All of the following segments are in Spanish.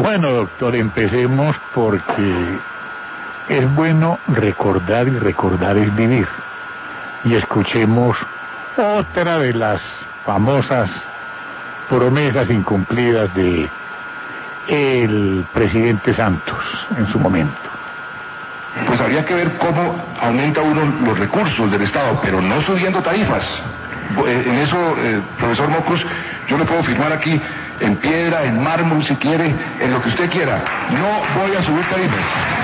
Bueno, doctor, empecemos porque es bueno recordar y recordar es vivir. Y escuchemos otra de las famosas promesas incumplidas de el presidente Santos en su momento. Pues habría que ver cómo aumenta uno los recursos del Estado, pero no subiendo tarifas. En eso, profesor Mocus, yo le puedo firmar aquí en piedra, en mármol, si quiere, en lo que usted quiera. No voy a subir tarifas.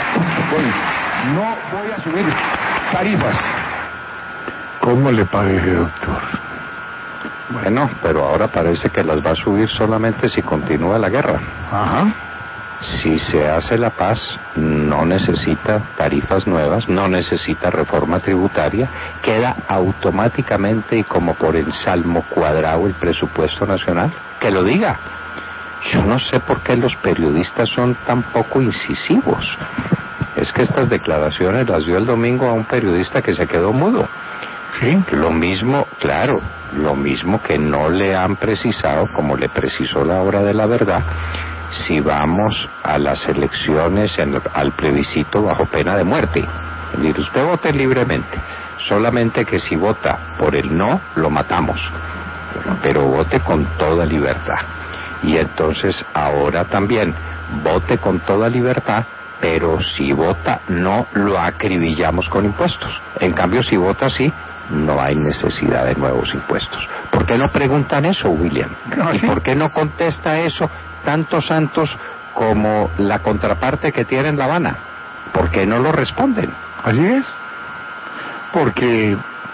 No voy a subir tarifas. ¿Cómo le parece, doctor? Bueno, pero ahora parece que las va a subir solamente si continúa la guerra. Ajá. Si se hace la paz, no necesita tarifas nuevas, no necesita reforma tributaria, queda automáticamente y como por ensalmo cuadrado el presupuesto nacional. Que lo diga. Yo no sé por qué los periodistas son tan poco incisivos. Es que estas declaraciones las dio el domingo a un periodista que se quedó mudo. Sí. Lo mismo, claro, lo mismo que no le han precisado, como le precisó la hora de la verdad, si vamos a las elecciones, al plebiscito bajo pena de muerte. Es decir, usted vote libremente, solamente que si vota por el no, lo matamos, pero vote con toda libertad. Y entonces ahora también, vote con toda libertad, pero si vota no, lo acribillamos con impuestos. En cambio, si vota sí, no hay necesidad de nuevos impuestos. ¿Por qué no preguntan eso, William? ¿Y por qué no contesta eso tanto Santos como la contraparte que tiene en La Habana? ¿Por qué no lo responden? Así es. Porque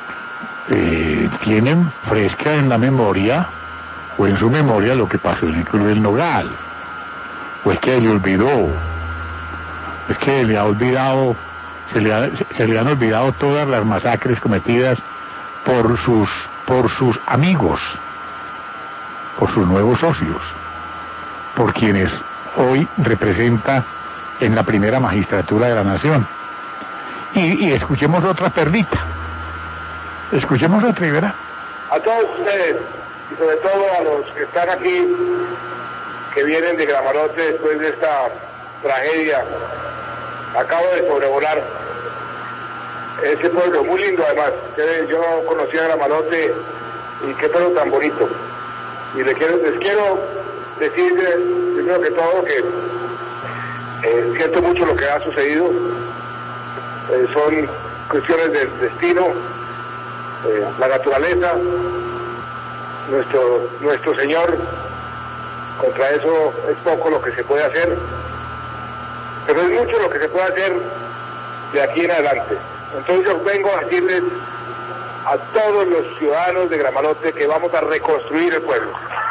tienen fresca en la memoria, o en su memoria, lo que pasó en el Club del Nogal. O es que le olvidó. Es que le ha olvidado, se le han olvidado todas las masacres cometidas por sus amigos, por sus nuevos socios, por quienes hoy representa en la primera magistratura de la nación. Y escuchemos otra perlita. Escuchemos otra, ¿verdad? A todos ustedes, y sobre todo a los que están aquí, que vienen de Gramarote después de esta tragedia. Acabo de sobrevolar ese pueblo, muy lindo además. Yo conocí a Gramarote y qué pueblo tan bonito. Y les quiero decir, primero que todo, que siento mucho lo que ha sucedido. Son cuestiones del destino, la naturaleza, nuestro Señor. Contra eso es poco lo que se puede hacer, pero es mucho lo que se puede hacer de aquí en adelante. Entonces yo vengo a decirles a todos los ciudadanos de Gramarote que vamos a reconstruir el pueblo.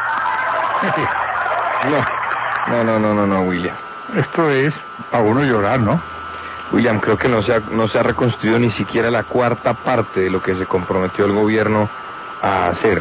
No, William. Esto es a uno llorar, ¿no? William, creo que no se ha reconstruido ni siquiera la cuarta parte de lo que se comprometió el gobierno a hacer.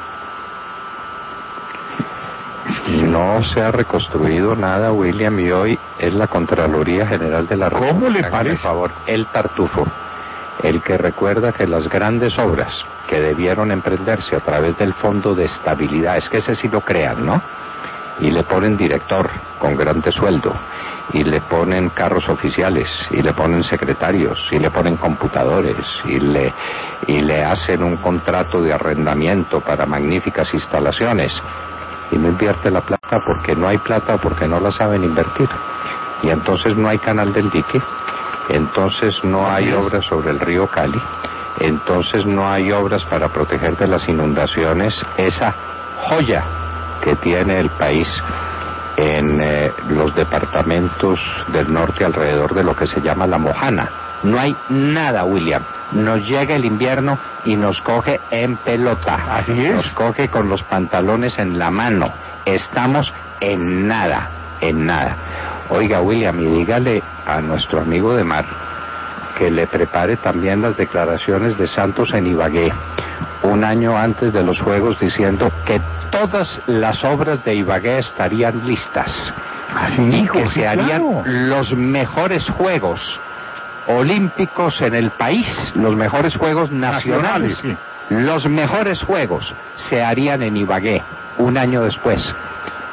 No se ha reconstruido nada, William, y hoy es la Contraloría General de la República. ¿Cómo le parece? Por favor, el tartufo, el que recuerda que las grandes obras que debieron emprenderse a través del Fondo de Estabilidad, es que ese sí lo crean, ¿no? Y le ponen director con grande sueldo, y le ponen carros oficiales, y le ponen secretarios, y le ponen computadores, y le hacen un contrato de arrendamiento para magníficas instalaciones, y no invierte la plata porque no hay plata o porque no la saben invertir. Y entonces no hay canal del dique, entonces no hay obras sobre el río Cali, entonces no hay obras para proteger de las inundaciones esa joya que tiene el país en los departamentos del norte alrededor de lo que se llama la Mojana. No hay nada, William. Nos llega el invierno y nos coge en pelota. Así es. Nos coge con los pantalones en la mano. Estamos en nada, en nada. Oiga, William, y dígale a nuestro amigo de mar que le prepare también las declaraciones de Santos en Ibagué, un año antes de los Juegos, diciendo que todas las obras de Ibagué estarían listas. Así y dijo, que sí, se harían claro, los mejores Juegos Olímpicos en el país, los mejores Juegos nacionales, sí. Los mejores Juegos se harían en Ibagué un año después.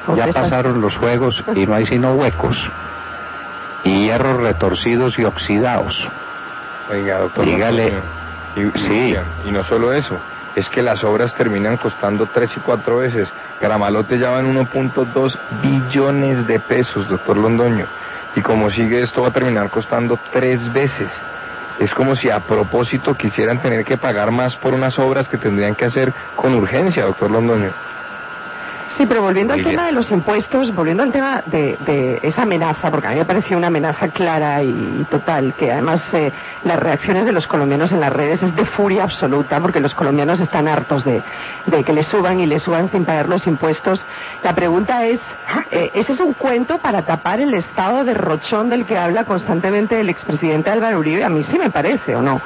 Ya pasaron los juegos y no hay sino huecos y hierros retorcidos y oxidados. Oiga, doctor. Dígale. Sí. Y no solo eso, es que las obras terminan costando 3 y 4 veces. Gramalote ya va en 1.2 billones de pesos, doctor Londoño. Y como sigue esto va a terminar costando 3 veces. Es como si a propósito quisieran tener que pagar más por unas obras que tendrían que hacer con urgencia, doctor Londoño. Sí, pero volviendo al tema de los impuestos, volviendo al tema de esa amenaza, porque a mí me pareció una amenaza clara y total, que además las reacciones de los colombianos en las redes es de furia absoluta, porque los colombianos están hartos de que le suban sin pagar los impuestos. La pregunta es, ¿ese es un cuento para tapar el estado de derrochón del que habla constantemente el expresidente Álvaro Uribe? A mí sí me parece, ¿o no?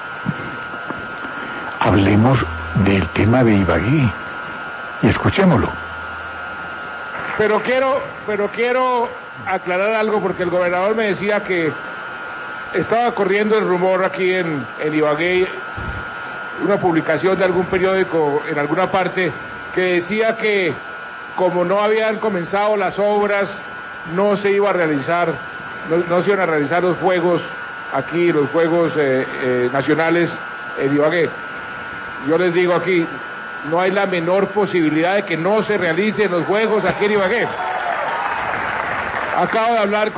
Hablemos del tema de Ibagué y escuchémoslo. Pero quiero aclarar algo, porque el gobernador me decía que estaba corriendo el rumor aquí en Ibagué, una publicación de algún periódico en alguna parte, que decía que como no habían comenzado las obras, no se iba a realizar, no se iban a realizar los juegos aquí, los juegos nacionales en Ibagué. Yo les digo aquí, no hay la menor posibilidad de que no se realicen los juegos aquí en Ibagué. Acabo de hablar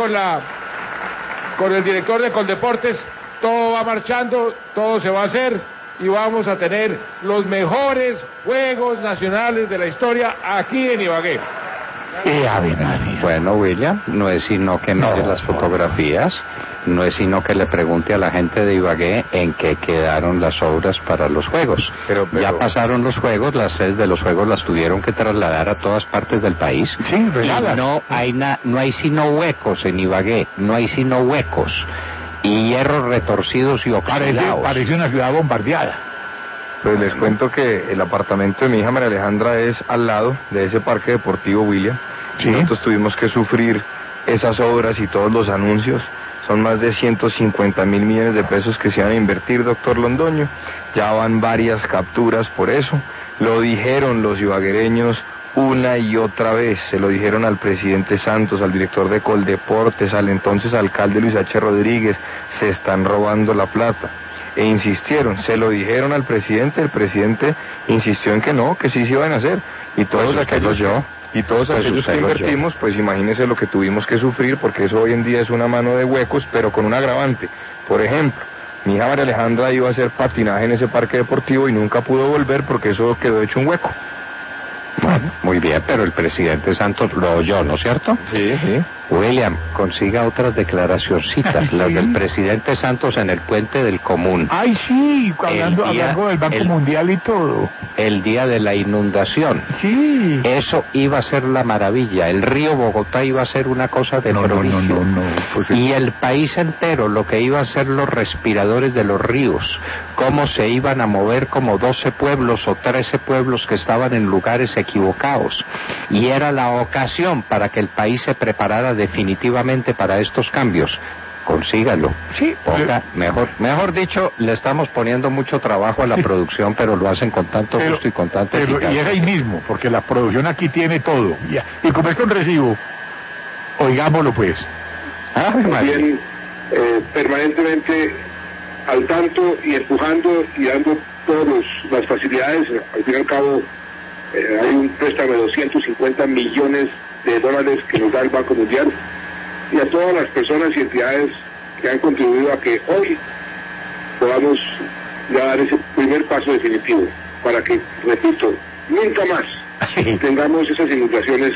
con el director de Coldeportes, todo va marchando, todo se va a hacer y vamos a tener los mejores Juegos Nacionales de la historia aquí en Ibagué. Bueno, William, no es sino que mire las fotografías, no es sino que le pregunte a la gente de Ibagué en qué quedaron las obras para los Juegos. Pero ya pasaron los Juegos, las sedes de los Juegos las tuvieron que trasladar a todas partes del país. Sí, regalas. No hay sino huecos en Ibagué, no hay sino huecos y hierros retorcidos y oxidados. Parece una ciudad bombardeada. Pues les cuento que el apartamento de mi hija María Alejandra es al lado de ese parque deportivo, William. ¿Sí? Nosotros tuvimos que sufrir esas obras y todos los anuncios. Son más de 150.000 millones de pesos que se van a invertir, doctor Londoño. Ya van varias capturas por eso. Lo dijeron los ibaguereños una y otra vez. Se lo dijeron al presidente Santos, al director de Coldeportes, al entonces alcalde Luis H. Rodríguez. Se están robando la plata. E insistieron, se lo dijeron al presidente, el presidente insistió en que no, que sí se iban a hacer. Y todos aquellos que invertimos, pues imagínense lo que tuvimos que sufrir, porque eso hoy en día es una mano de huecos, pero con un agravante. Por ejemplo, mi hija María Alejandra iba a hacer patinaje en ese parque deportivo y nunca pudo volver porque eso quedó hecho un hueco. Bueno, muy bien, pero el presidente Santos lo oyó, ¿no es cierto? Sí, sí. William, consiga otras declaracioncitas, las del presidente Santos en el puente del Común. Ay, sí, hablando del Banco Mundial y todo. El día de la inundación. Sí. Eso iba a ser la maravilla. El río Bogotá iba a ser una cosa de prodigio. No. Pues y el país entero, lo que iba a ser los respiradores de los ríos. Cómo se iban a mover como 12 pueblos o 13 pueblos que estaban en lugares equivocados. Y era la ocasión para que el país se preparara definitivamente para estos cambios. Consígalo. Sí. Mejor dicho, le estamos poniendo mucho trabajo a la producción, pero lo hacen con tanto gusto y con tanta eficacia. Y es ahí mismo, porque la producción aquí tiene todo. Y como es con recibo, oigámoslo pues. También permanentemente al tanto y empujando y dando todas las facilidades. Al fin y al cabo, hay un préstamo de 250 millones de dólares que nos da el Banco Mundial, y a todas las personas y entidades que han contribuido a que hoy podamos ya dar ese primer paso definitivo para que, repito, nunca más tengamos esas inundaciones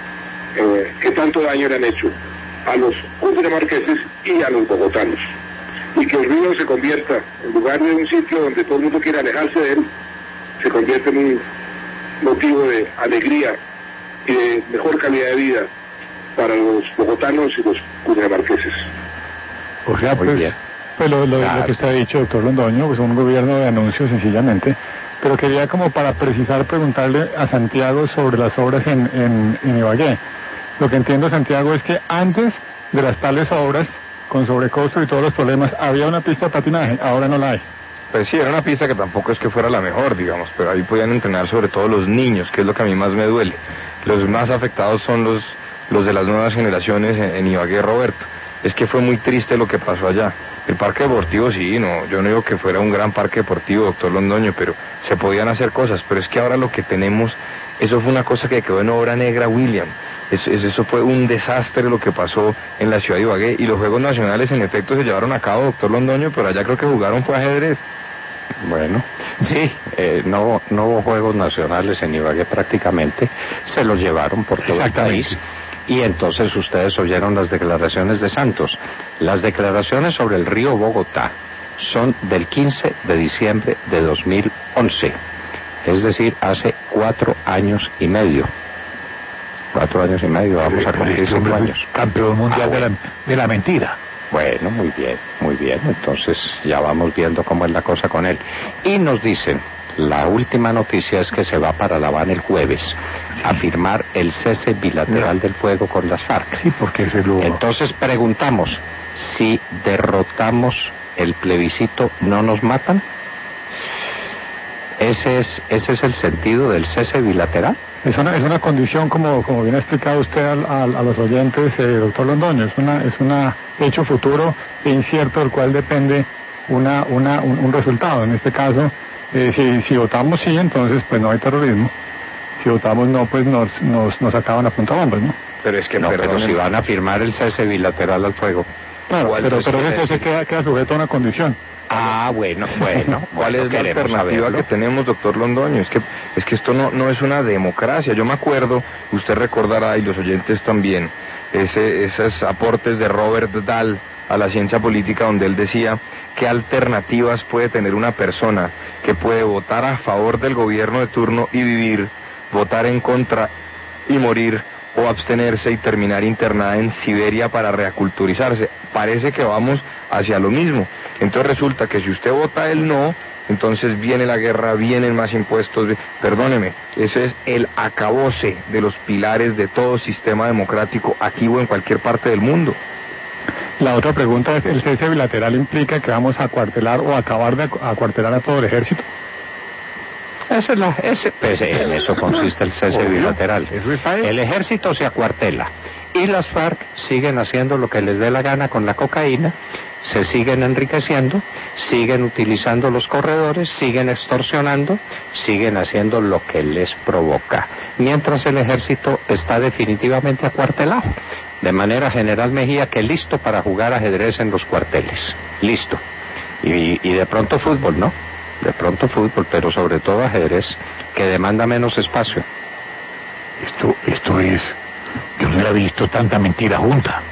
que tanto daño le han hecho a los cundinamarqueses y a los bogotanos, y que el río se convierta, en lugar de un sitio donde todo el mundo quiere alejarse de él, se convierta en un motivo de alegría y de mejor calidad de vida para los bogotanos y los cundinamarqueses. O sea, pues lo que está dicho, doctor Londoño, pues un gobierno de anuncios sencillamente. Pero quería, como para precisar, preguntarle a Santiago sobre las obras en Ibagué. Lo que entiendo, Santiago, es que antes de las tales obras, con sobrecosto y todos los problemas, había una pista de patinaje, ahora no la hay. Pues sí, era una pista que tampoco es que fuera la mejor, digamos, pero ahí podían entrenar sobre todo los niños, que es lo que a mí más me duele. Los más afectados son los de las nuevas generaciones en Ibagué, Roberto. Es que fue muy triste lo que pasó allá. El parque deportivo sí, no, yo no digo que fuera un gran parque deportivo, doctor Londoño, pero se podían hacer cosas. Pero es que ahora lo que tenemos, eso fue una cosa que quedó en obra negra, William. Eso fue un desastre lo que pasó en la ciudad de Ibagué. Y los Juegos Nacionales en efecto se llevaron a cabo, doctor Londoño, pero allá creo que jugaron fue ajedrez. Bueno, sí, no hubo Juegos Nacionales en Ibagué prácticamente, se los llevaron por todo el país. Y entonces ustedes oyeron las declaraciones de Santos. Las declaraciones sobre el río Bogotá son del 15 de diciembre de 2011, es decir, hace 4 años y medio. 4 años y medio, vamos a cumplir 5 años. Campeón mundial de la mentira. Bueno, muy bien, entonces ya vamos viendo cómo es la cosa con él. Y nos dicen, la última noticia es que se va para La Habana el jueves a firmar el cese bilateral del fuego con las FARC. Sí, porque se lo... Entonces preguntamos, si derrotamos el plebiscito, ¿no nos matan? ¿Ese es el sentido del cese bilateral? Es una condición, como bien ha explicado usted a los oyentes, doctor Londoño, es un hecho futuro e incierto del cual depende un resultado. En este caso, si votamos sí, entonces pues no hay terrorismo. Si votamos no, pues nos acaban a punta bombas, ¿no? Pero es que no, pero si van a firmar el cese bilateral al fuego. Claro, pero ese queda sujeto a una condición. Ah, bueno. ¿Cuál es la alternativa que tenemos, doctor Londoño? Es que esto no es una democracia. Yo me acuerdo, usted recordará, y los oyentes también, esos aportes de Robert Dahl a la ciencia política, donde él decía qué alternativas puede tener una persona que puede votar a favor del gobierno de turno y vivir, votar en contra y morir, o abstenerse y terminar internada en Siberia para reaculturizarse. Parece que vamos hacia lo mismo. Entonces resulta que si usted vota el no, entonces viene la guerra, vienen más impuestos. Perdóneme, ese es el acabose de los pilares de todo sistema democrático aquí o en cualquier parte del mundo. La otra pregunta es, ¿el cese bilateral implica que vamos a acuartelar o acabar de acuartelar a todo el ejército? En eso consiste el cese bilateral. El ejército se acuartela y las FARC siguen haciendo lo que les dé la gana con la cocaína, se siguen enriqueciendo, siguen utilizando los corredores, siguen extorsionando, siguen haciendo lo que les provoca, mientras el ejército está definitivamente acuartelado. De manera, General Mejía, que listo para jugar ajedrez en los cuarteles, listo. Y de pronto fútbol, ¿no? De pronto fútbol, pero sobre todo ajedrez, que demanda menos espacio. Esto es... Yo no he visto tanta mentira junta.